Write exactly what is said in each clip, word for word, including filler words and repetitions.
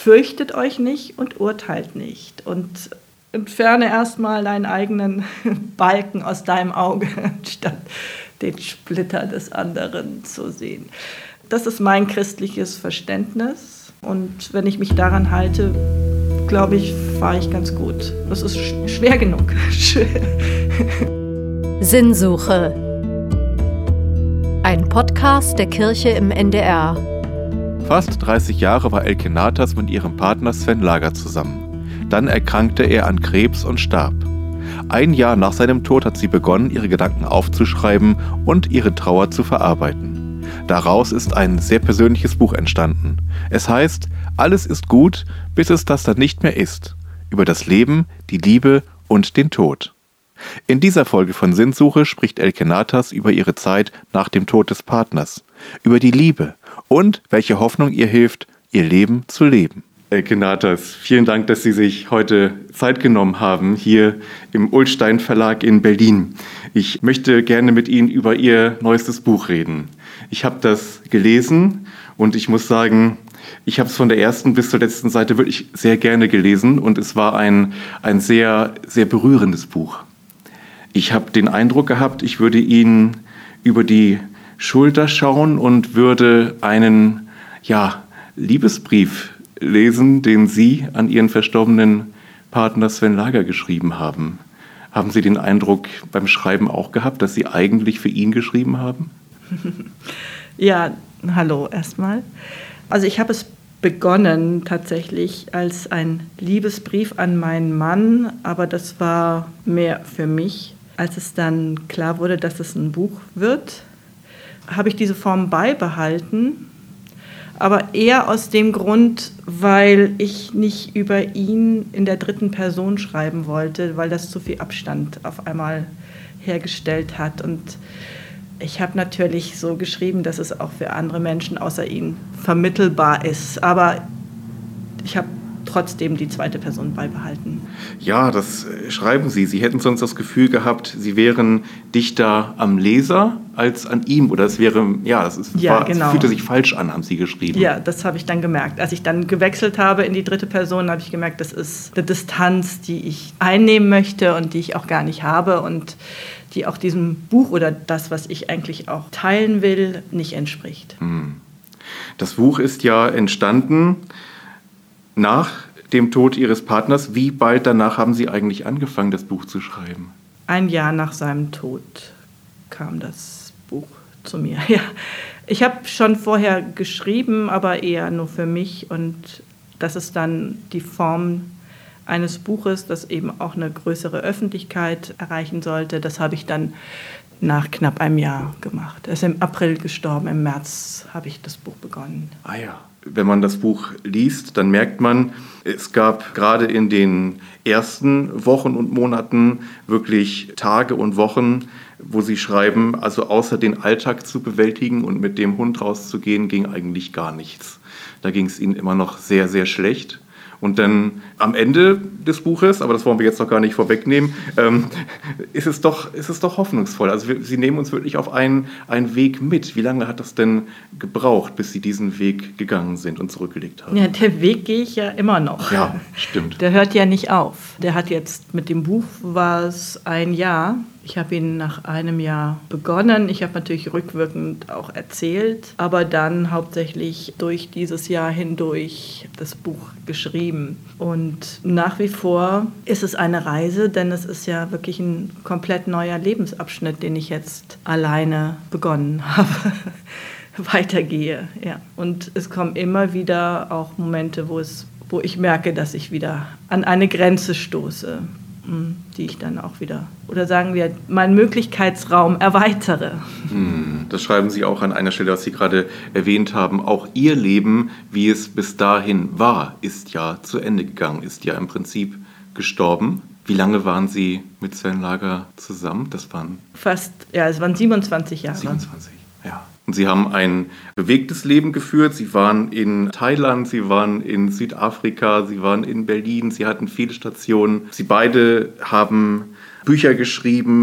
fürchtet euch nicht und urteilt nicht und entferne erstmal deinen eigenen Balken aus deinem Auge, statt den Splitter des anderen zu sehen. Das ist mein christliches Verständnis. Und wenn ich mich daran halte, glaube ich, fahre ich ganz gut. Das ist sch- schwer genug. Sinnsuche. Ein Podcast der Kirche im N D R. Fast dreißig Jahre war Elke Nathas mit ihrem Partner Sven Lager zusammen. Dann erkrankte er an Krebs und starb. Ein Jahr nach seinem Tod hat sie begonnen, ihre Gedanken aufzuschreiben und ihre Trauer zu verarbeiten. Daraus ist ein sehr persönliches Buch entstanden. Es heißt »Alles ist gut, bis es das dann nicht mehr ist« über das Leben, die Liebe und den Tod. In dieser Folge von Sinnsuche spricht Elke Nathas über ihre Zeit nach dem Tod des Partners, über die Liebe und welche Hoffnung ihr hilft, ihr Leben zu leben. Elke Nathas, vielen Dank, dass Sie sich heute Zeit genommen haben, hier im Ullstein Verlag in Berlin. Ich möchte gerne mit Ihnen über Ihr neuestes Buch reden. Ich habe das gelesen und ich muss sagen, ich habe es von der ersten bis zur letzten Seite wirklich sehr gerne gelesen und es war ein, ein sehr, sehr berührendes Buch. Ich habe den Eindruck gehabt, ich würde Ihnen über die Schulter schauen und würde einen ja, Liebesbrief lesen, den Sie an Ihren verstorbenen Partner Sven Lager geschrieben haben. Haben Sie den Eindruck beim Schreiben auch gehabt, dass Sie eigentlich für ihn geschrieben haben? Ja, hallo erstmal. Also ich habe es begonnen tatsächlich als ein Liebesbrief an meinen Mann, aber das war mehr für mich. Als es dann klar wurde, dass es ein Buch wird, habe ich diese Form beibehalten, aber eher aus dem Grund, weil ich nicht über ihn in der dritten Person schreiben wollte, weil das zu viel Abstand auf einmal hergestellt hat. Und ich habe natürlich so geschrieben, dass es auch für andere Menschen außer ihn vermittelbar ist, aber ich habe trotzdem die zweite Person beibehalten. Ja, das schreiben Sie. Sie hätten sonst das Gefühl gehabt, Sie wären dichter am Leser als an ihm. Oder es wäre, ja, das ist, ja, war, genau. Es fühlte sich falsch an, haben Sie geschrieben. Ja, das habe ich dann gemerkt. Als ich dann gewechselt habe in die dritte Person, habe ich gemerkt, das ist eine Distanz, die ich einnehmen möchte und die ich auch gar nicht habe und die auch diesem Buch oder das, was ich eigentlich auch teilen will, nicht entspricht. Das Buch ist ja entstanden nach dem Tod Ihres Partners. Wie bald danach haben Sie eigentlich angefangen, das Buch zu schreiben? Ein Jahr nach seinem Tod kam das Buch zu mir. Ja. Ich habe schon vorher geschrieben, aber eher nur für mich. Und das ist dann die Form eines Buches, das eben auch eine größere Öffentlichkeit erreichen sollte. Das habe ich dann nach knapp einem Jahr gemacht. Er ist im April gestorben, im März habe ich das Buch begonnen. Ah ja. Wenn man das Buch liest, dann merkt man, es gab gerade in den ersten Wochen und Monaten wirklich Tage und Wochen, wo Sie schreiben, also außer den Alltag zu bewältigen und mit dem Hund rauszugehen, ging eigentlich gar nichts. Da ging es Ihnen immer noch sehr, sehr schlecht. Und dann am Ende des Buches, aber das wollen wir jetzt noch gar nicht vorwegnehmen, ähm, ist es doch, ist es doch hoffnungsvoll. Also wir, Sie nehmen uns wirklich auf einen, einen Weg mit. Wie lange hat das denn gebraucht, bis Sie diesen Weg gegangen sind und zurückgelegt haben? Ja, der Weg gehe ich ja immer noch. Ja, stimmt. Der hört ja nicht auf. Der hat jetzt mit dem Buch war es ein Jahr. Ich habe ihn nach einem Jahr begonnen. Ich habe natürlich rückwirkend auch erzählt, aber dann hauptsächlich durch dieses Jahr hindurch das Buch geschrieben. Und nach wie vor ist es eine Reise, denn es ist ja wirklich ein komplett neuer Lebensabschnitt, den ich jetzt alleine begonnen habe, weitergehe. Ja. Und es kommen immer wieder auch Momente, wo es, wo ich merke, dass ich wieder an eine Grenze stoße, die ich dann auch wieder, oder sagen wir, meinen Möglichkeitsraum erweitere. Das schreiben Sie auch an einer Stelle, was Sie gerade erwähnt haben. Auch Ihr Leben, wie es bis dahin war, ist ja zu Ende gegangen, ist ja im Prinzip gestorben. Wie lange waren Sie mit Sven Lager zusammen? Das waren fast, ja, es waren siebenundzwanzig Jahre. siebenundzwanzig, ja. Und Sie haben ein bewegtes Leben geführt. Sie waren in Thailand, Sie waren in Südafrika, Sie waren in Berlin, Sie hatten viele Stationen. Sie beide haben Bücher geschrieben,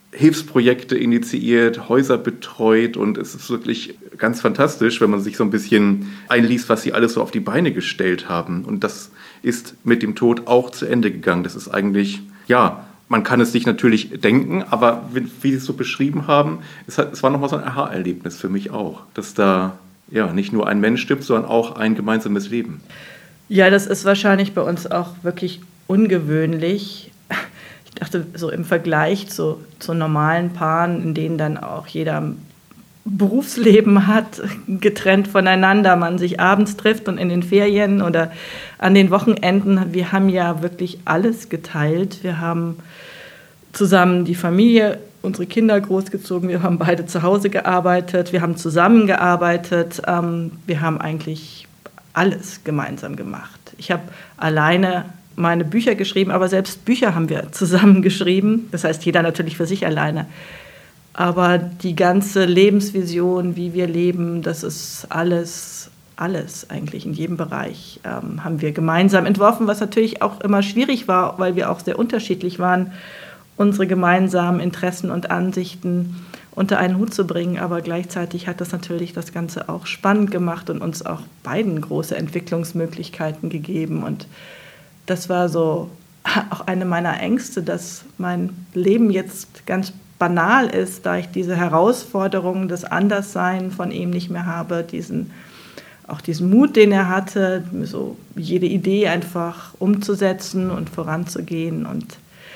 Hilfsprojekte initiiert, Häuser betreut und es ist wirklich ganz fantastisch, wenn man sich so ein bisschen einliest, was sie alles so auf die Beine gestellt haben. Und das ist mit dem Tod auch zu Ende gegangen. Das ist eigentlich, ja, man kann es sich natürlich denken, aber wie, wie Sie es so beschrieben haben, es, hat, es war nochmal so ein Aha-Erlebnis für mich auch, dass da ja nicht nur ein Mensch stirbt, sondern auch ein gemeinsames Leben. Ja, das ist wahrscheinlich bei uns auch wirklich ungewöhnlich. Ich dachte, so im Vergleich zu, zu normalen Paaren, in denen dann auch jeder ein Berufsleben hat, getrennt voneinander, man sich abends trifft und in den Ferien oder an den Wochenenden. Wir haben ja wirklich alles geteilt. Wir haben zusammen die Familie, unsere Kinder großgezogen, wir haben beide zu Hause gearbeitet, wir haben zusammengearbeitet, ähm, wir haben eigentlich alles gemeinsam gemacht. Ich habe alleine meine Bücher geschrieben, aber selbst Bücher haben wir zusammen geschrieben. Das heißt, jeder natürlich für sich alleine. Aber die ganze Lebensvision, wie wir leben, das ist alles, alles eigentlich in jedem Bereich, ähm, haben wir gemeinsam entworfen, was natürlich auch immer schwierig war, weil wir auch sehr unterschiedlich waren, unsere gemeinsamen Interessen und Ansichten unter einen Hut zu bringen. Aber gleichzeitig hat das natürlich das Ganze auch spannend gemacht und uns auch beiden große Entwicklungsmöglichkeiten gegeben. Und das war so auch eine meiner Ängste, dass mein Leben jetzt ganz banal ist, da ich diese Herausforderungen des Anderssein von ihm nicht mehr habe, diesen, auch diesen Mut, den er hatte, so jede Idee einfach umzusetzen und voranzugehen. Und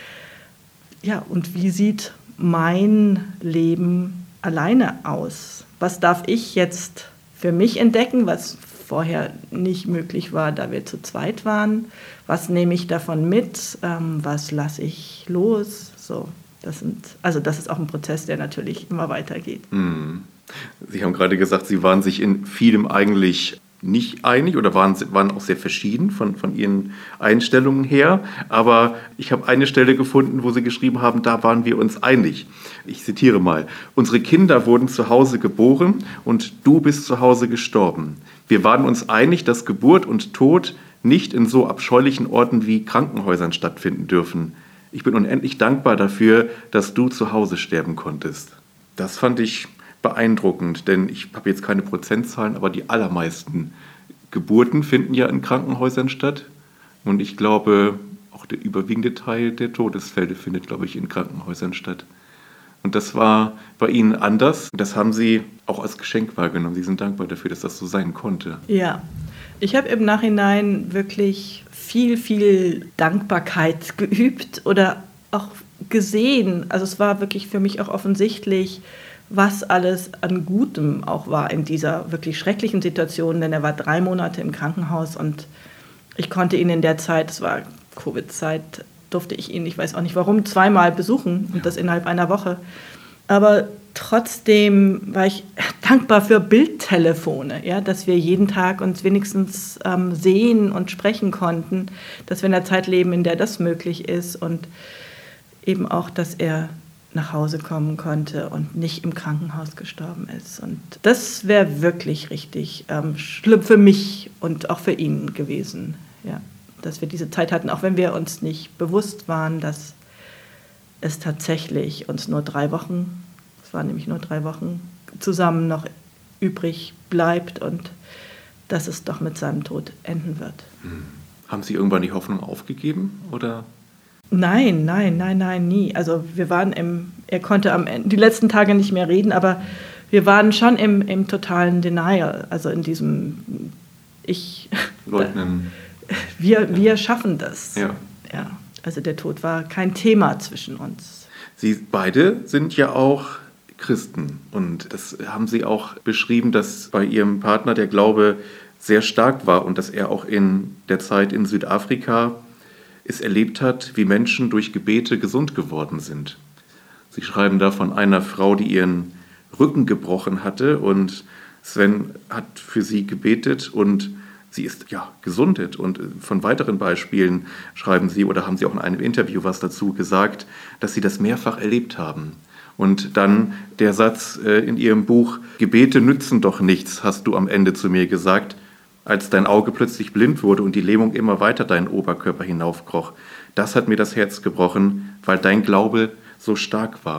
ja, und wie sieht mein Leben alleine aus? Was darf ich jetzt für mich entdecken, was vorher nicht möglich war, da wir zu zweit waren? Was nehme ich davon mit? Ähm, was lasse ich los? So, das sind, also das ist auch ein Prozess, der natürlich immer weitergeht. Sie haben gerade gesagt, Sie waren sich in vielem eigentlich nicht einig oder waren, waren auch sehr verschieden von, von Ihren Einstellungen her. Aber ich habe eine Stelle gefunden, wo Sie geschrieben haben, da waren wir uns einig. Ich zitiere mal: Unsere Kinder wurden zu Hause geboren und du bist zu Hause gestorben. Wir waren uns einig, dass Geburt und Tod nicht in so abscheulichen Orten wie Krankenhäusern stattfinden dürfen. Ich bin unendlich dankbar dafür, dass du zu Hause sterben konntest. Das fand ich beeindruckend, denn ich habe jetzt keine Prozentzahlen, aber die allermeisten Geburten finden ja in Krankenhäusern statt. Und ich glaube, auch der überwiegende Teil der Todesfälle findet, glaube ich, in Krankenhäusern statt. Und das war bei Ihnen anders. Das haben Sie auch als Geschenk wahrgenommen. Sie sind dankbar dafür, dass das so sein konnte. Ja, ich habe im Nachhinein wirklich viel, viel Dankbarkeit geübt oder auch gesehen. Also es war wirklich für mich auch offensichtlich, was alles an Gutem auch war in dieser wirklich schrecklichen Situation, denn er war drei Monate im Krankenhaus und ich konnte ihn in der Zeit, es war Covid-Zeit, durfte ich ihn, ich weiß auch nicht warum, zweimal besuchen und das innerhalb einer Woche. Aber trotzdem war ich dankbar für Bildtelefone, ja, dass wir jeden Tag uns wenigstens ähm, sehen und sprechen konnten, dass wir in einer Zeit leben, in der das möglich ist und eben auch, dass er nach Hause kommen konnte und nicht im Krankenhaus gestorben ist. Und das wäre wirklich richtig ähm, schlimm für mich und auch für ihn gewesen, ja, dass wir diese Zeit hatten, auch wenn wir uns nicht bewusst waren, dass es tatsächlich uns nur drei Wochen, es waren nämlich nur drei Wochen, zusammen noch übrig bleibt und dass es doch mit seinem Tod enden wird. Hm. Haben Sie irgendwann die Hoffnung aufgegeben, oder? Nein, nein, nein, nein, nie. Also wir waren im, er konnte am Ende, die letzten Tage nicht mehr reden, aber wir waren schon im, im totalen Denial, also in diesem, ich, Leugnen. wir, wir schaffen das. Ja. Ja, also der Tod war kein Thema zwischen uns. Sie beide sind ja auch Christen und das haben Sie auch beschrieben, dass bei Ihrem Partner der Glaube sehr stark war und dass er auch in der Zeit in Südafrika es erlebt hat, wie Menschen durch Gebete gesund geworden sind. Sie schreiben da von einer Frau, die ihren Rücken gebrochen hatte und Sven hat für sie gebetet und sie ist ja gesundet. Und von weiteren Beispielen schreiben Sie oder haben Sie auch in einem Interview was dazu gesagt, dass Sie das mehrfach erlebt haben. Und dann der Satz in Ihrem Buch: Gebete nützen doch nichts, hast du am Ende zu mir gesagt, als dein Auge plötzlich blind wurde und die Lähmung immer weiter deinen Oberkörper hinaufkroch. Das hat mir das Herz gebrochen, weil dein Glaube so stark war.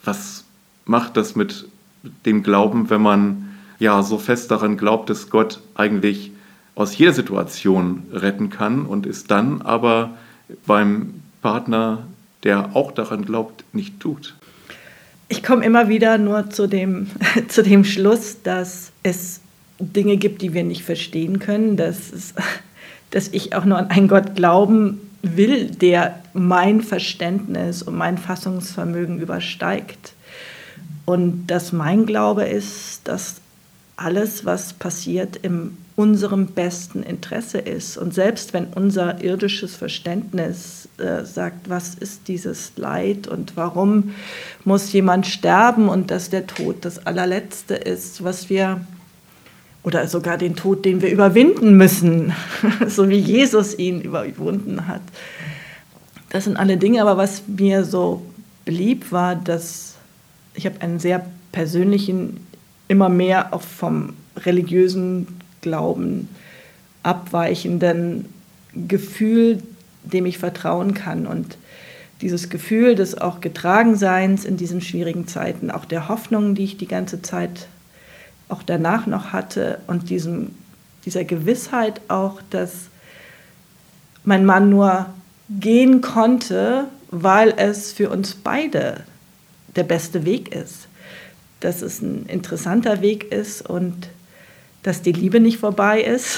Was macht das mit dem Glauben, wenn man ja so fest daran glaubt, dass Gott eigentlich aus jeder Situation retten kann und es dann aber beim Partner, der auch daran glaubt, nicht tut? Ich komme immer wieder nur zu dem, zu dem Schluss, dass es Dinge gibt, die wir nicht verstehen können, dass, es, dass ich auch nur an einen Gott glauben will, der mein Verständnis und mein Fassungsvermögen übersteigt. Und dass mein Glaube ist, dass alles, was passiert, in unserem besten Interesse ist. Und selbst wenn unser irdisches Verständnis äh, sagt, was ist dieses Leid und warum muss jemand sterben und dass der Tod das allerletzte ist, was wir, oder sogar den Tod, den wir überwinden müssen, so wie Jesus ihn überwunden hat. Das sind alle Dinge, aber was mir so beliebt war, dass ich habe einen sehr persönlichen, immer mehr auch vom religiösen Glauben abweichenden Gefühl, dem ich vertrauen kann. Und dieses Gefühl des auch Getragenseins in diesen schwierigen Zeiten, auch der Hoffnung, die ich die ganze Zeit auch danach noch hatte und diesem, dieser Gewissheit auch, dass mein Mann nur gehen konnte, weil es für uns beide der beste Weg ist. Dass es ein interessanter Weg ist und dass die Liebe nicht vorbei ist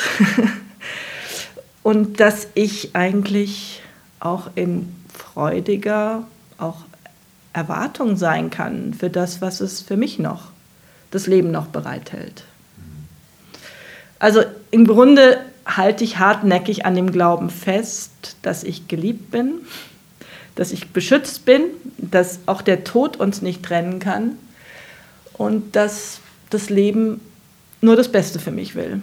und dass ich eigentlich auch in freudiger auch Erwartung sein kann für das, was es für mich noch, das Leben noch bereithält. Also im Grunde halte ich hartnäckig an dem Glauben fest, dass ich geliebt bin, dass ich beschützt bin, dass auch der Tod uns nicht trennen kann und dass das Leben nur das Beste für mich will.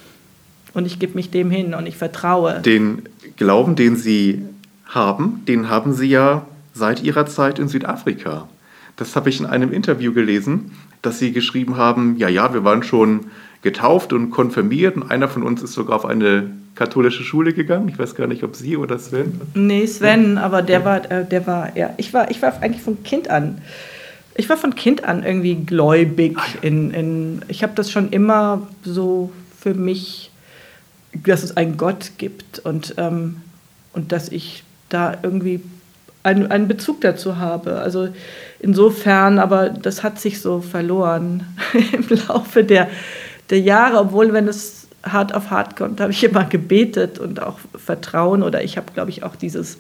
Und ich gebe mich dem hin und ich vertraue. Den Glauben, den Sie haben, den haben Sie ja seit Ihrer Zeit in Südafrika. Das habe ich in einem Interview gelesen, dass Sie geschrieben haben, ja, ja, wir waren schon getauft und konfirmiert und einer von uns ist sogar auf eine katholische Schule gegangen. Ich weiß gar nicht, ob Sie oder Sven. Nee, Sven, aber der war, äh, der war, ja, ich war, ich war eigentlich von Kind an, ich war von Kind an irgendwie gläubig. In, in, ich habe das schon immer so für mich, dass es einen Gott gibt und, ähm, und dass ich da irgendwie einen, einen Bezug dazu habe. Also insofern, aber das hat sich so verloren im Laufe der, der Jahre, obwohl, wenn es hart auf hart kommt, habe ich immer gebetet und auch Vertrauen oder ich habe, glaube ich, auch dieses,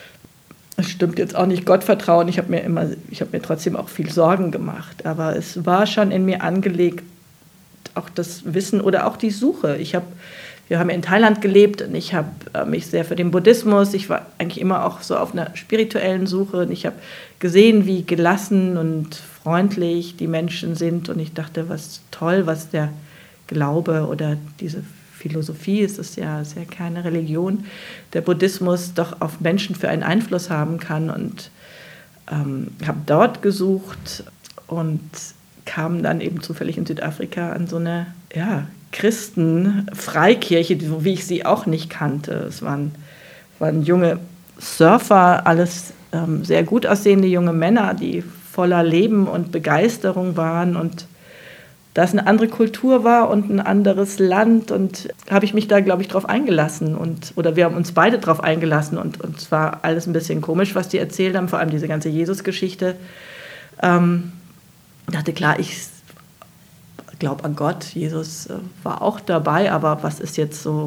es stimmt jetzt auch nicht, Gottvertrauen, ich habe mir immer, ich habe mir trotzdem auch viel Sorgen gemacht, aber es war schon in mir angelegt, auch das Wissen oder auch die Suche. Ich habe, wir haben in Thailand gelebt und ich habe mich sehr für den Buddhismus, ich war eigentlich immer auch so auf einer spirituellen Suche und ich habe gesehen, wie gelassen und freundlich die Menschen sind und ich dachte, was toll, was der Glaube oder diese Philosophie, es ist ja, ist ja keine Religion, der Buddhismus doch auf Menschen für einen Einfluss haben kann und ähm, habe dort gesucht und kam dann eben zufällig in Südafrika an so eine ja, Christen-Freikirche, wie ich sie auch nicht kannte. Es waren, waren junge Surfer, alles ähm, sehr gut aussehende junge Männer, die voller Leben und Begeisterung waren und dass eine andere Kultur war und ein anderes Land und habe ich mich da, glaube ich, drauf eingelassen und oder wir haben uns beide drauf eingelassen und, und es war alles ein bisschen komisch, was die erzählt haben, vor allem diese ganze Jesus-Geschichte. Ähm, ich dachte, klar, ich glaube an Gott, Jesus äh, war auch dabei, aber was ist jetzt so?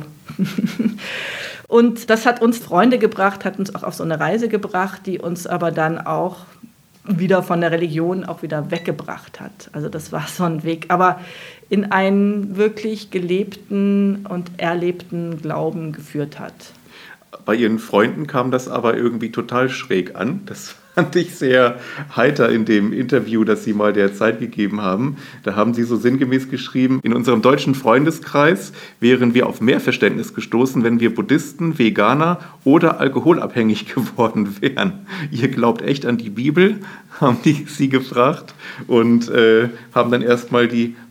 Und das hat uns Freunde gebracht, hat uns auch auf so eine Reise gebracht, die uns aber dann auch wieder von der Religion auch wieder weggebracht hat. Also das war so ein Weg, aber in einen wirklich gelebten und erlebten Glauben geführt hat. Bei Ihren Freunden kam das aber irgendwie total schräg an. Das fand ich sehr heiter in dem Interview, das Sie mal der Zeit gegeben haben. Da haben Sie so sinngemäß geschrieben, in unserem deutschen Freundeskreis wären wir auf mehr Verständnis gestoßen, wenn wir Buddhisten, Veganer oder alkoholabhängig geworden wären. Ihr glaubt echt an die Bibel, haben die Sie gefragt und äh, haben dann erstmal die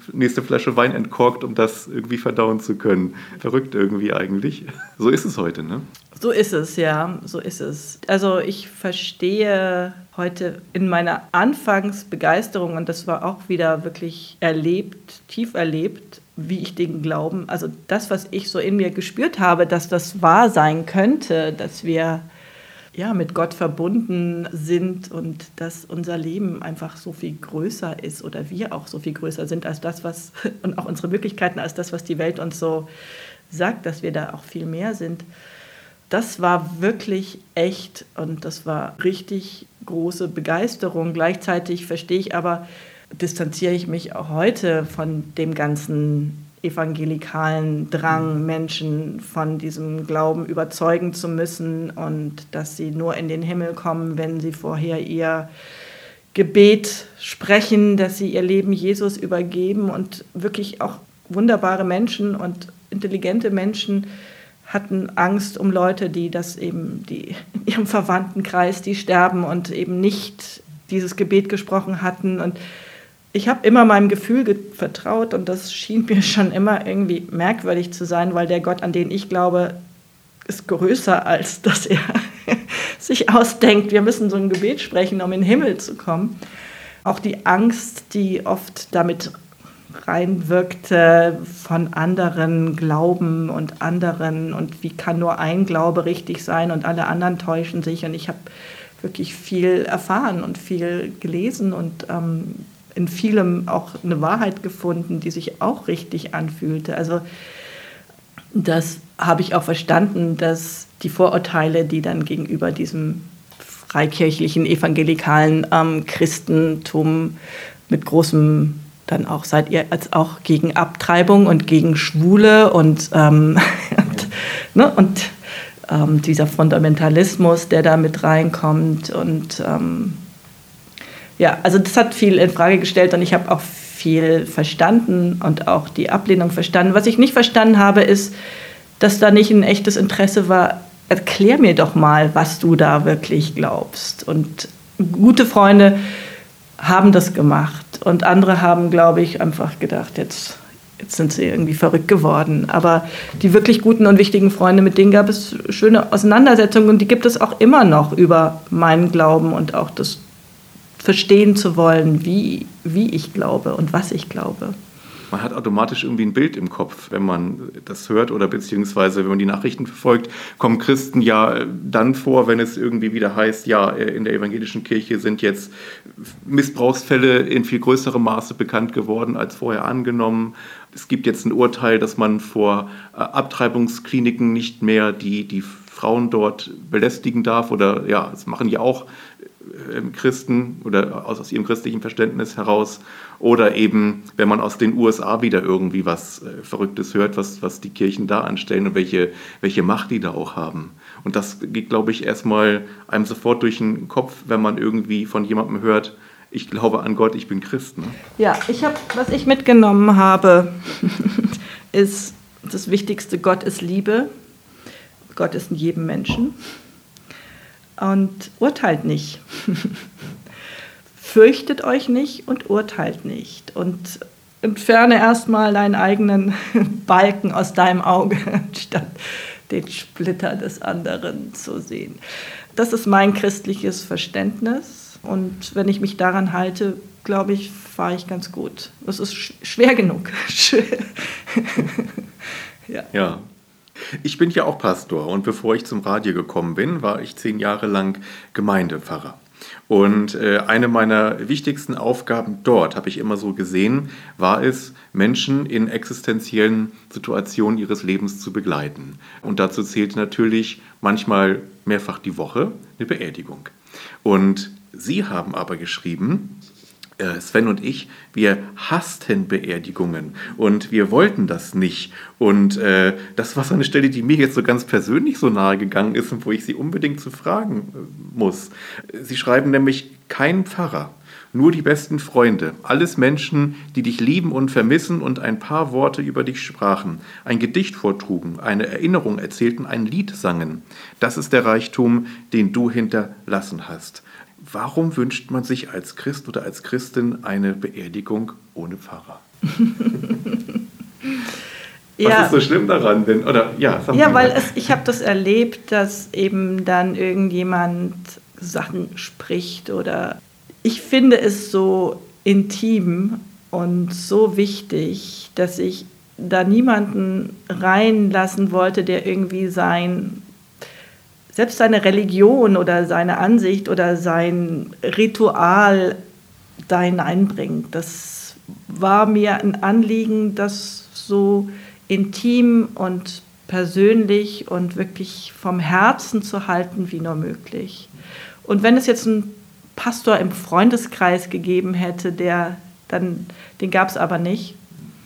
nächste Flasche Wein entkorkt, um das irgendwie verdauen zu können. Verrückt irgendwie eigentlich. So ist es heute, ne? So ist es, ja, so ist es. Also ich verstehe heute in meiner Anfangsbegeisterung, und das war auch wieder wirklich erlebt, tief erlebt, wie ich den Glauben, also das, was ich so in mir gespürt habe, dass das wahr sein könnte, dass wir ja, mit Gott verbunden sind und dass unser Leben einfach so viel größer ist oder wir auch so viel größer sind als das, was, und auch unsere Möglichkeiten als das, was die Welt uns so sagt, dass wir da auch viel mehr sind. Das war wirklich echt und das war richtig große Begeisterung. Gleichzeitig verstehe ich aber, distanziere ich mich auch heute von dem ganzen evangelikalen Drang, Menschen von diesem Glauben überzeugen zu müssen und dass sie nur in den Himmel kommen, wenn sie vorher ihr Gebet sprechen, dass sie ihr Leben Jesus übergeben. Und wirklich auch wunderbare Menschen und intelligente Menschen hatten Angst um Leute, die das eben, die in ihrem Verwandtenkreis, die sterben und eben nicht dieses Gebet gesprochen hatten. Und ich habe immer meinem Gefühl ge- vertraut und das schien mir schon immer irgendwie merkwürdig zu sein, weil der Gott, an den ich glaube, ist größer, als dass er sich ausdenkt, wir müssen so ein Gebet sprechen, um in den Himmel zu kommen. Auch die Angst, die oft damit reinwirkte von anderen Glauben und anderen und wie kann nur ein Glaube richtig sein und alle anderen täuschen sich. Und ich habe wirklich viel erfahren und viel gelesen und ähm, in vielem auch eine Wahrheit gefunden, die sich auch richtig anfühlte. Also das habe ich auch verstanden, dass die Vorurteile, die dann gegenüber diesem freikirchlichen, evangelikalen ähm, Christentum mit großem, dann auch seid ihr als auch gegen Abtreibung und gegen Schwule und, ähm, und, ne, und ähm, dieser Fundamentalismus, der da mit reinkommt und ähm, ja, also das hat viel in Frage gestellt und ich habe auch viel verstanden und auch die Ablehnung verstanden. Was ich nicht verstanden habe, ist, dass da nicht ein echtes Interesse war, erklär mir doch mal, was du da wirklich glaubst. Und gute Freunde haben das gemacht und andere haben, glaube ich, einfach gedacht, jetzt, jetzt sind sie irgendwie verrückt geworden. Aber die wirklich guten und wichtigen Freunde, mit denen gab es schöne Auseinandersetzungen und die gibt es auch immer noch über meinen Glauben und auch das verstehen zu wollen, wie, wie ich glaube und was ich glaube. Man hat automatisch irgendwie ein Bild im Kopf, wenn man das hört oder beziehungsweise wenn man die Nachrichten verfolgt, kommen Christen ja dann vor, wenn es irgendwie wieder heißt, ja, in der evangelischen Kirche sind jetzt Missbrauchsfälle in viel größerem Maße bekannt geworden als vorher angenommen. Es gibt jetzt ein Urteil, dass man vor Abtreibungskliniken nicht mehr die, die Frauen dort belästigen darf oder ja, das machen ja auch Christen oder aus, aus ihrem christlichen Verständnis heraus oder eben, wenn man aus den U S A wieder irgendwie was äh, Verrücktes hört, was, was die Kirchen da anstellen und welche, welche Macht die da auch haben. Und das geht, glaube ich, erstmal einem sofort durch den Kopf, wenn man irgendwie von jemandem hört, ich glaube an Gott, ich bin Christ. Ne? Ja, ich habe, was ich mitgenommen habe, ist das Wichtigste, Gott ist Liebe. Gott ist in jedem Menschen. Und urteilt nicht. Fürchtet euch nicht und urteilt nicht. Und entferne erstmal deinen eigenen Balken aus deinem Auge, statt den Splitter des anderen zu sehen. Das ist mein christliches Verständnis. Und wenn ich mich daran halte, glaube ich, fahre ich ganz gut. Das ist schwer genug. ja. Ja. Ich bin ja auch Pastor und bevor ich zum Radio gekommen bin, war ich zehn Jahre lang Gemeindepfarrer. Und äh, eine meiner wichtigsten Aufgaben dort, habe ich immer so gesehen, war es, Menschen in existenziellen Situationen ihres Lebens zu begleiten. Und dazu zählte natürlich manchmal mehrfach die Woche eine Beerdigung. Und Sie haben aber geschrieben, Sven und ich, wir hassten Beerdigungen und wir wollten das nicht. Und äh, das war so eine Stelle, die mir jetzt so ganz persönlich so nahe gegangen ist und wo ich Sie unbedingt zu fragen muss. Sie schreiben nämlich, kein Pfarrer, nur die besten Freunde, alles Menschen, die dich lieben und vermissen und ein paar Worte über dich sprachen, ein Gedicht vortrugen, eine Erinnerung erzählten, ein Lied sangen. Das ist der Reichtum, den du hinterlassen hast. Warum wünscht man sich als Christ oder als Christin eine Beerdigung ohne Pfarrer? Was ja. ist so schlimm daran? Denn, oder, ja, ja, weil es, ich habe das erlebt, dass eben dann irgendjemand Sachen spricht oder ich finde es so intim und so wichtig, dass ich da niemanden reinlassen wollte, der irgendwie sein, selbst seine Religion oder seine Ansicht oder sein Ritual da hineinbringt. Das war mir ein Anliegen, das so intim und persönlich und wirklich vom Herzen zu halten wie nur möglich. Und wenn es jetzt einen Pastor im Freundeskreis gegeben hätte, der dann, den gab es aber nicht.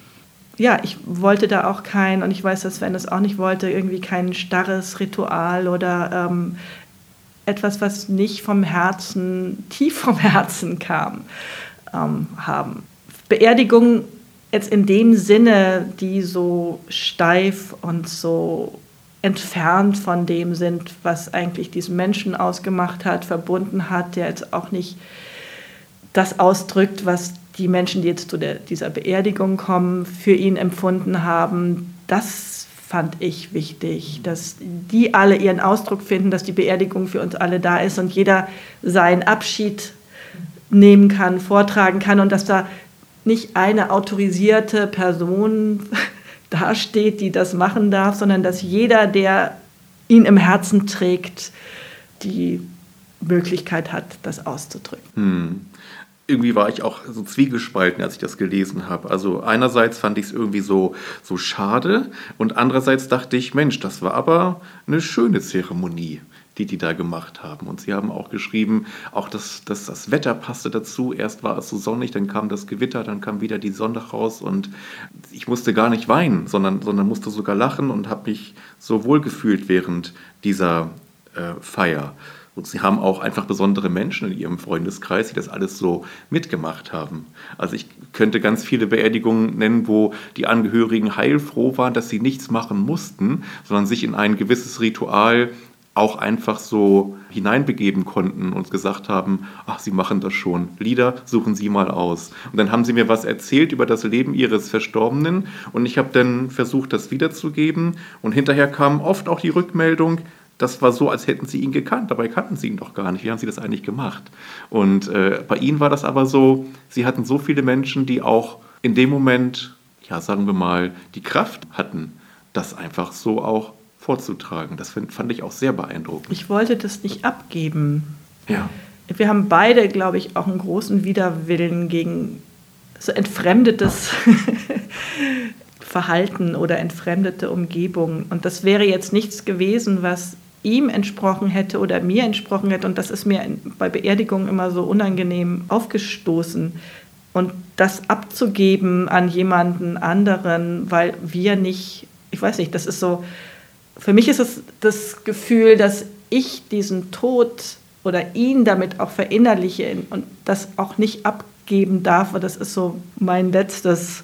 Ja, ich wollte da auch kein, und ich weiß, dass Sven das auch nicht wollte, irgendwie kein starres Ritual oder ähm, etwas, was nicht vom Herzen, tief vom Herzen kam, ähm, haben. Beerdigung jetzt in dem Sinne, die so steif und so entfernt von dem sind, was eigentlich diesen Menschen ausgemacht hat, verbunden hat, der jetzt auch nicht das ausdrückt, was die Menschen, die jetzt zu der, dieser Beerdigung kommen, für ihn empfunden haben. Das fand ich wichtig, dass die alle ihren Ausdruck finden, dass die Beerdigung für uns alle da ist und jeder seinen Abschied nehmen kann, vortragen kann und dass da nicht eine autorisierte Person dasteht, die das machen darf, sondern dass jeder, der ihn im Herzen trägt, die Möglichkeit hat, das auszudrücken. Hm. Irgendwie war ich auch so zwiegespalten, als ich das gelesen habe. Also einerseits fand ich es irgendwie so, so schade und andererseits dachte ich, Mensch, das war aber eine schöne Zeremonie, die die da gemacht haben. Und sie haben auch geschrieben, auch das, das, das Wetter passte dazu. Erst war es so sonnig, dann kam das Gewitter, dann kam wieder die Sonne raus und ich musste gar nicht weinen, sondern, sondern musste sogar lachen und habe mich so wohl gefühlt während dieser äh, Feier. Und sie haben auch einfach besondere Menschen in ihrem Freundeskreis, die das alles so mitgemacht haben. Also ich könnte ganz viele Beerdigungen nennen, wo die Angehörigen heilfroh waren, dass sie nichts machen mussten, sondern sich in ein gewisses Ritual auch einfach so hineinbegeben konnten und gesagt haben, ach, Sie machen das schon, Lieder suchen Sie mal aus. Und dann haben sie mir was erzählt über das Leben ihres Verstorbenen und ich habe dann versucht, das wiederzugeben und hinterher kam oft auch die Rückmeldung, das war so, als hätten sie ihn gekannt, dabei kannten sie ihn doch gar nicht. Wie haben sie das eigentlich gemacht? Und äh, bei ihnen war das aber so, sie hatten so viele Menschen, die auch in dem Moment, ja, sagen wir mal, die Kraft hatten, das einfach so auch vorzutragen. Das find, fand ich auch sehr beeindruckend. Ich wollte das nicht abgeben. Ja. Wir haben beide, glaube ich, auch einen großen Widerwillen gegen so entfremdetes Verhalten oder entfremdete Umgebung. Und das wäre jetzt nichts gewesen, was ihm entsprochen hätte oder mir entsprochen hätte. Und das ist mir bei Beerdigungen immer so unangenehm aufgestoßen. Und das abzugeben an jemanden anderen, weil wir nicht, ich weiß nicht, das ist so, für mich ist es das Gefühl, dass ich diesen Tod oder ihn damit auch verinnerliche und das auch nicht abgeben darf. Und das ist so mein letztes,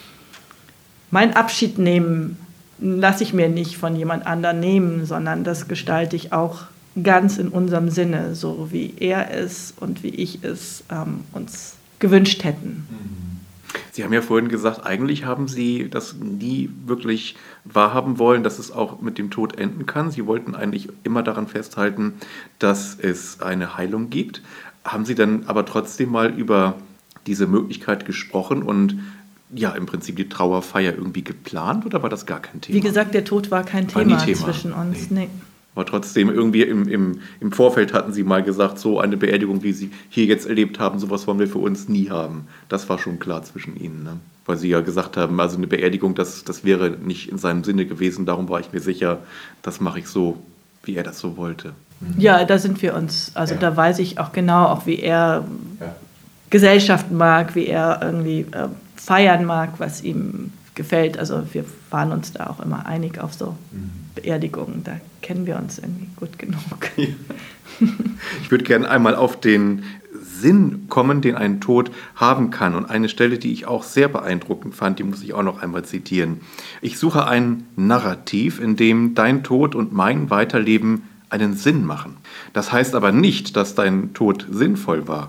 mein Abschied nehmen lasse ich mir nicht von jemand anderem nehmen, sondern das gestalte ich auch ganz in unserem Sinne, so wie er es und wie ich es ähm, uns gewünscht hätten. Sie haben ja vorhin gesagt, eigentlich haben Sie das nie wirklich wahrhaben wollen, dass es auch mit dem Tod enden kann. Sie wollten eigentlich immer daran festhalten, dass es eine Heilung gibt. Haben Sie dann aber trotzdem mal über diese Möglichkeit gesprochen und ja, im Prinzip die Trauerfeier irgendwie geplant oder war das gar kein Thema? Wie gesagt, der Tod war kein war Thema, Thema zwischen uns. Nee. Nee. Aber trotzdem irgendwie im, im, im Vorfeld hatten Sie mal gesagt, so eine Beerdigung, wie Sie hier jetzt erlebt haben, sowas wollen wir für uns nie haben. Das war schon klar zwischen Ihnen, ne? Weil Sie ja gesagt haben, also eine Beerdigung, das, das wäre nicht in seinem Sinne gewesen. Darum war ich mir sicher, das mache ich so, wie er das so wollte. Mhm. Ja, da sind wir uns, also ja. Da weiß ich auch genau, auch wie er ja. Gesellschaft mag, wie er irgendwie äh, feiern mag, was ihm gefällt. Also wir waren uns da auch immer einig auf so mhm. Beerdigungen. Da kennen wir uns irgendwie gut genug. Ja. Ich würde gerne einmal auf den Sinn kommen, den ein Tod haben kann. Und eine Stelle, die ich auch sehr beeindruckend fand, die muss ich auch noch einmal zitieren. Ich suche ein Narrativ, in dem dein Tod und mein Weiterleben einen Sinn machen. Das heißt aber nicht, dass dein Tod sinnvoll war.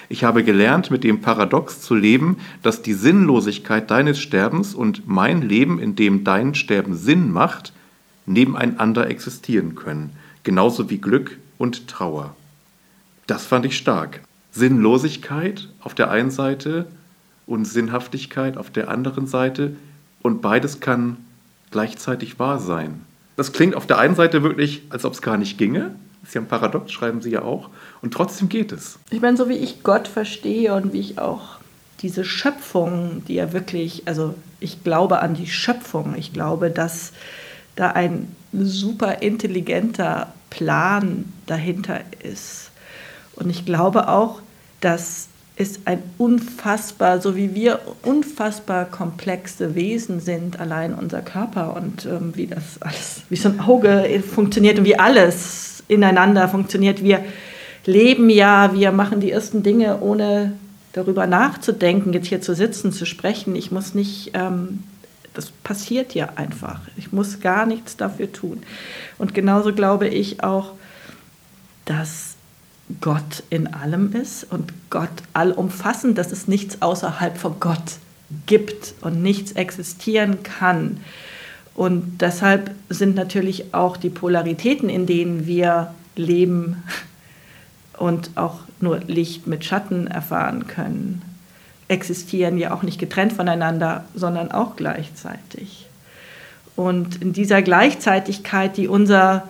Ich habe gelernt, mit dem Paradox zu leben, dass die Sinnlosigkeit deines Sterbens und mein Leben, in dem dein Sterben Sinn macht, nebeneinander existieren können, genauso wie Glück und Trauer. Das fand ich stark. Sinnlosigkeit auf der einen Seite und Sinnhaftigkeit auf der anderen Seite, und beides kann gleichzeitig wahr sein. Das klingt auf der einen Seite wirklich, als ob es gar nicht ginge. Das ist ja ein Paradox, schreiben Sie ja auch. Und trotzdem geht es. Ich meine, so wie ich Gott verstehe und wie ich auch diese Schöpfung, die ja wirklich, also ich glaube an die Schöpfung. Ich glaube, dass da ein super intelligenter Plan dahinter ist. Und ich glaube auch, dass es ein unfassbar, so wie wir unfassbar komplexe Wesen sind, allein unser Körper und ähm, wie das alles, wie so ein Auge funktioniert und wie alles ineinander funktioniert. Wir leben ja, wir machen die ersten Dinge, ohne darüber nachzudenken, jetzt hier zu sitzen, zu sprechen. Ich muss nicht, ähm, das passiert ja einfach. Ich muss gar nichts dafür tun. Und genauso glaube ich auch, dass Gott in allem ist und Gott allumfassend, dass es nichts außerhalb von Gott gibt und nichts existieren kann. Und deshalb sind natürlich auch die Polaritäten, in denen wir leben und auch nur Licht mit Schatten erfahren können, existieren ja auch nicht getrennt voneinander, sondern auch gleichzeitig. Und in dieser Gleichzeitigkeit, die unser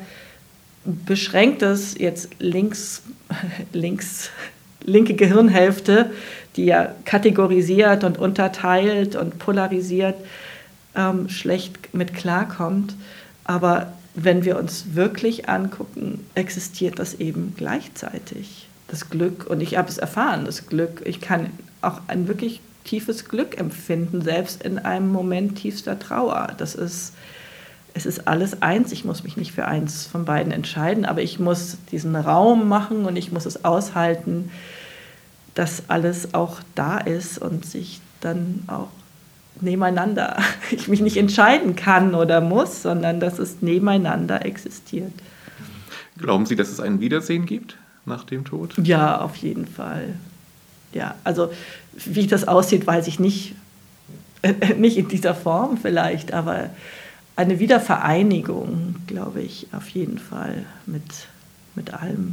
beschränktes, jetzt links, links, linke Gehirnhälfte, die ja kategorisiert und unterteilt und polarisiert, ähm, schlecht mit klarkommt. Aber wenn wir uns wirklich angucken, existiert das eben gleichzeitig. Das Glück, und ich habe es erfahren, das Glück, ich kann auch ein wirklich tiefes Glück empfinden, selbst in einem Moment tiefster Trauer. Das ist Es ist alles eins, ich muss mich nicht für eins von beiden entscheiden, aber ich muss diesen Raum machen und ich muss es aushalten, dass alles auch da ist und sich dann auch nebeneinander, ich mich nicht entscheiden kann oder muss, sondern dass es nebeneinander existiert. Glauben Sie, dass es ein Wiedersehen gibt nach dem Tod? Ja, auf jeden Fall. Ja, also wie das aussieht, weiß ich nicht, äh, nicht in dieser Form vielleicht, aber eine Wiedervereinigung, glaube ich, auf jeden Fall mit, mit allem.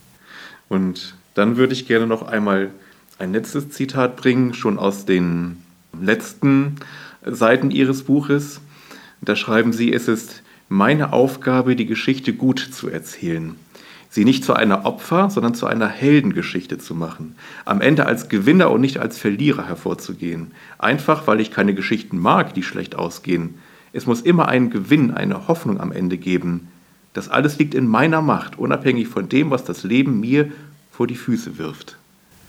Und dann würde ich gerne noch einmal ein letztes Zitat bringen, schon aus den letzten Seiten Ihres Buches. Da schreiben Sie, es ist meine Aufgabe, die Geschichte gut zu erzählen. Sie nicht zu einer Opfer, sondern zu einer Heldengeschichte zu machen. Am Ende als Gewinner und nicht als Verlierer hervorzugehen. Einfach, weil ich keine Geschichten mag, die schlecht ausgehen. Es muss immer einen Gewinn, eine Hoffnung am Ende geben. Das alles liegt in meiner Macht, unabhängig von dem, was das Leben mir vor die Füße wirft.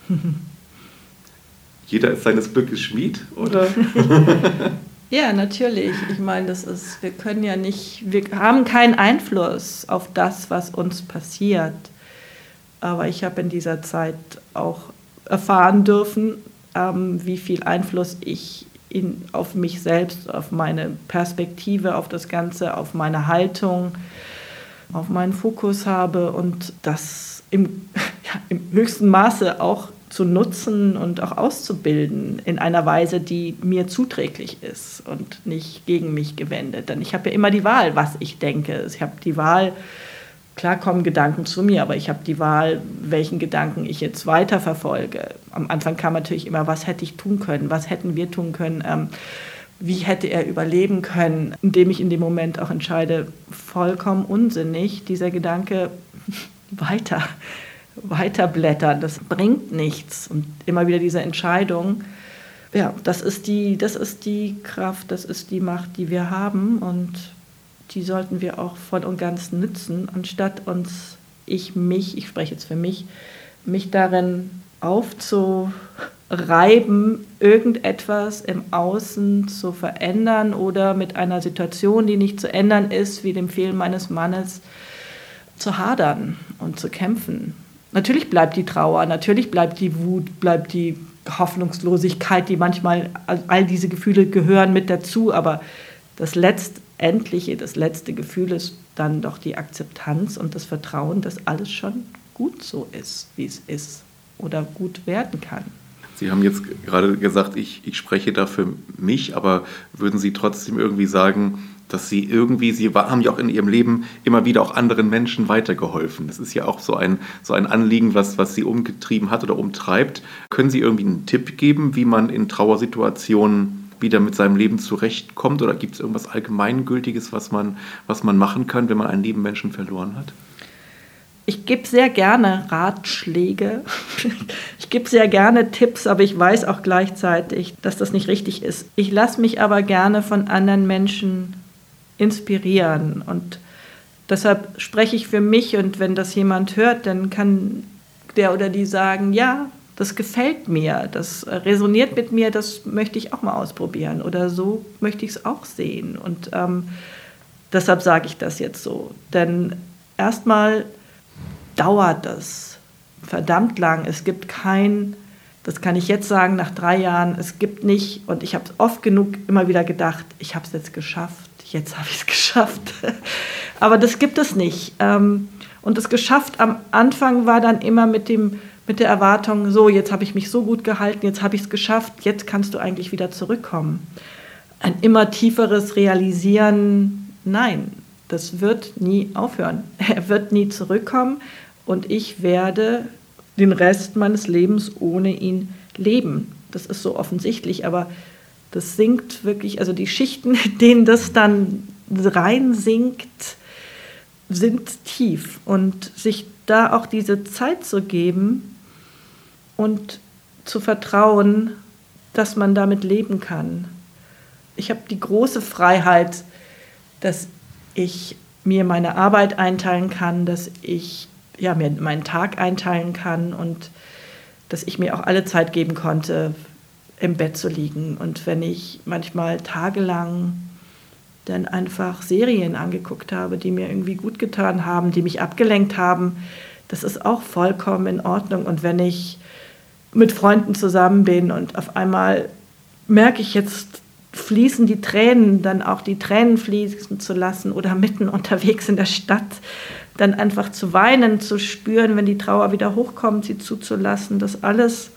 Jeder ist seines Glückes Schmied, oder? Ja, natürlich. Ich meine, das ist, wir können ja nicht, wir haben keinen Einfluss auf das, was uns passiert. Aber ich habe in dieser Zeit auch erfahren dürfen, ähm, wie viel Einfluss ich in, auf mich selbst, auf meine Perspektive, auf das Ganze, auf meine Haltung, auf meinen Fokus habe und das im, ja, im höchsten Maße auch zu nutzen und auch auszubilden in einer Weise, die mir zuträglich ist und nicht gegen mich gewendet. Denn ich habe ja immer die Wahl, was ich denke. Ich habe die Wahl, klar kommen Gedanken zu mir, aber ich habe die Wahl, welchen Gedanken ich jetzt weiterverfolge. Am Anfang kam natürlich immer, was hätte ich tun können, was hätten wir tun können, ähm, wie hätte er überleben können, indem ich in dem Moment auch entscheide, vollkommen unsinnig, dieser Gedanke weiter, weiterblättern, das bringt nichts. Und immer wieder diese Entscheidung, ja, das ist die, das ist die Kraft, das ist die Macht, die wir haben und die sollten wir auch voll und ganz nützen, anstatt uns, ich mich, ich spreche jetzt für mich, mich darin aufzureiben, irgendetwas im Außen zu verändern oder mit einer Situation, die nicht zu ändern ist, wie dem Fehlen meines Mannes, zu hadern und zu kämpfen. Natürlich bleibt die Trauer, natürlich bleibt die Wut, bleibt die Hoffnungslosigkeit, die manchmal, all diese Gefühle gehören mit dazu, aber das letztendliche, das letzte Gefühl ist dann doch die Akzeptanz und das Vertrauen, dass alles schon gut so ist, wie es ist. oder gut werden kann. Sie haben jetzt gerade gesagt, ich, ich spreche da für mich, aber würden Sie trotzdem irgendwie sagen, dass Sie irgendwie, Sie haben ja auch in Ihrem Leben immer wieder auch anderen Menschen weitergeholfen. Das ist ja auch so ein, so ein Anliegen, was, was Sie umgetrieben hat oder umtreibt. Können Sie irgendwie einen Tipp geben, wie man in Trauersituationen wieder mit seinem Leben zurechtkommt? Oder gibt es irgendwas Allgemeingültiges, was man, was man machen kann, wenn man einen lieben Menschen verloren hat? Ich gebe sehr gerne Ratschläge, ich gebe sehr gerne Tipps, aber ich weiß auch gleichzeitig, dass das nicht richtig ist. Ich lasse mich aber gerne von anderen Menschen inspirieren und deshalb spreche ich für mich und wenn das jemand hört, dann kann der oder die sagen, ja, das gefällt mir, das resoniert mit mir, das möchte ich auch mal ausprobieren oder so möchte ich es auch sehen und ähm, deshalb sage ich das jetzt so, denn erstmal dauert das verdammt lang. Es gibt kein, das kann ich jetzt sagen, nach drei Jahren, es gibt nicht, und ich habe es oft genug immer wieder gedacht, ich habe es jetzt geschafft, jetzt habe ich es geschafft. Aber das gibt es nicht. Und das geschafft am Anfang war dann immer mit, dem, mit der Erwartung, so, jetzt habe ich mich so gut gehalten, jetzt habe ich es geschafft, jetzt kannst du eigentlich wieder zurückkommen. Ein immer tieferes Realisieren, nein, das wird nie aufhören. Er wird nie zurückkommen. Und ich werde den Rest meines Lebens ohne ihn leben. Das ist so offensichtlich, aber das sinkt wirklich, also die Schichten, in denen das dann reinsinkt, sind tief. Und sich da auch diese Zeit zu geben und zu vertrauen, dass man damit leben kann. Ich habe die große Freiheit, dass ich mir meine Arbeit einteilen kann, dass ich ja, mir meinen Tag einteilen kann und dass ich mir auch alle Zeit geben konnte, im Bett zu liegen. Und wenn ich manchmal tagelang dann einfach Serien angeguckt habe, die mir irgendwie gut getan haben, die mich abgelenkt haben, das ist auch vollkommen in Ordnung. Und wenn ich mit Freunden zusammen bin und auf einmal merke ich jetzt, fließen die Tränen, dann auch die Tränen fließen zu lassen oder mitten unterwegs in der Stadt, dann einfach zu weinen, zu spüren, wenn die Trauer wieder hochkommt, sie zuzulassen, das alles,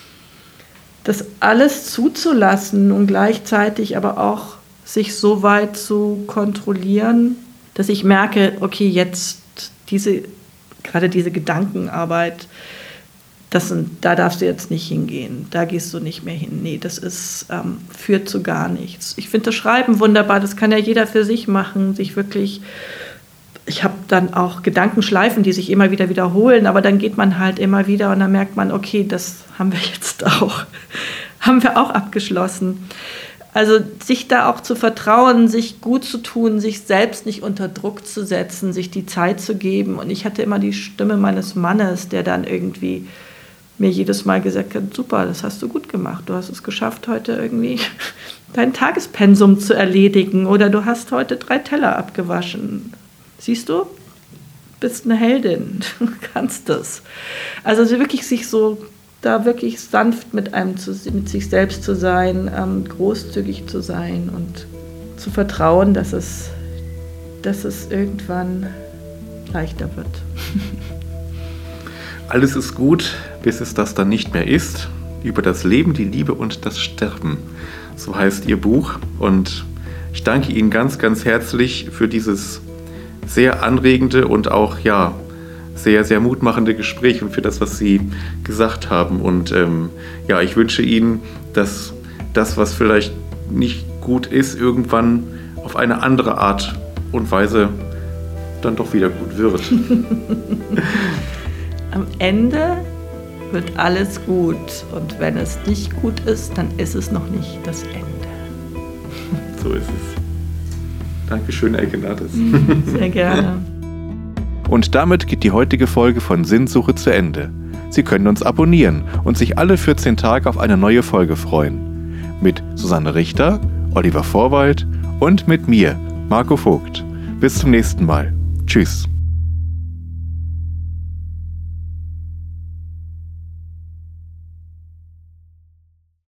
das alles zuzulassen und gleichzeitig aber auch sich so weit zu kontrollieren, dass ich merke, okay, jetzt diese, gerade diese Gedankenarbeit, das sind, da darfst du jetzt nicht hingehen, da gehst du nicht mehr hin. Nee, das ist, ähm, führt zu gar nichts. Ich finde das Schreiben wunderbar, das kann ja jeder für sich machen, sich wirklich. Ich habe dann auch Gedankenschleifen, die sich immer wieder wiederholen, aber dann geht man halt immer wieder und dann merkt man, okay, das haben wir jetzt auch, haben wir auch abgeschlossen. Also sich da auch zu vertrauen, sich gut zu tun, sich selbst nicht unter Druck zu setzen, sich die Zeit zu geben. Und ich hatte immer die Stimme meines Mannes, der dann irgendwie mir jedes Mal gesagt hat, super, das hast du gut gemacht, du hast es geschafft, heute irgendwie dein Tagespensum zu erledigen oder du hast heute drei Teller abgewaschen. Siehst du, bist eine Heldin, du kannst das. Also wirklich sich so, da wirklich sanft mit einem, zu, mit sich selbst zu sein, ähm, großzügig zu sein und zu vertrauen, dass es, dass es irgendwann leichter wird. Alles ist gut, bis es das dann nicht mehr ist. Über das Leben, die Liebe und das Sterben. So heißt Ihr Buch. Und ich danke Ihnen ganz, ganz herzlich für dieses sehr anregende und auch ja sehr, sehr mutmachende Gespräch und für das, was Sie gesagt haben. Und ähm, ja, ich wünsche Ihnen, dass das, was vielleicht nicht gut ist, irgendwann auf eine andere Art und Weise dann doch wieder gut wird. Am Ende wird alles gut. Und wenn es nicht gut ist, dann ist es noch nicht das Ende. So ist es. Dankeschön, Elke Nates. Sehr gerne. Und damit geht die heutige Folge von Sinnsuche zu Ende. Sie können uns abonnieren und sich alle vierzehn Tage auf eine neue Folge freuen. Mit Susanne Richter, Oliver Vorwald und mit mir, Marco Vogt. Bis zum nächsten Mal. Tschüss.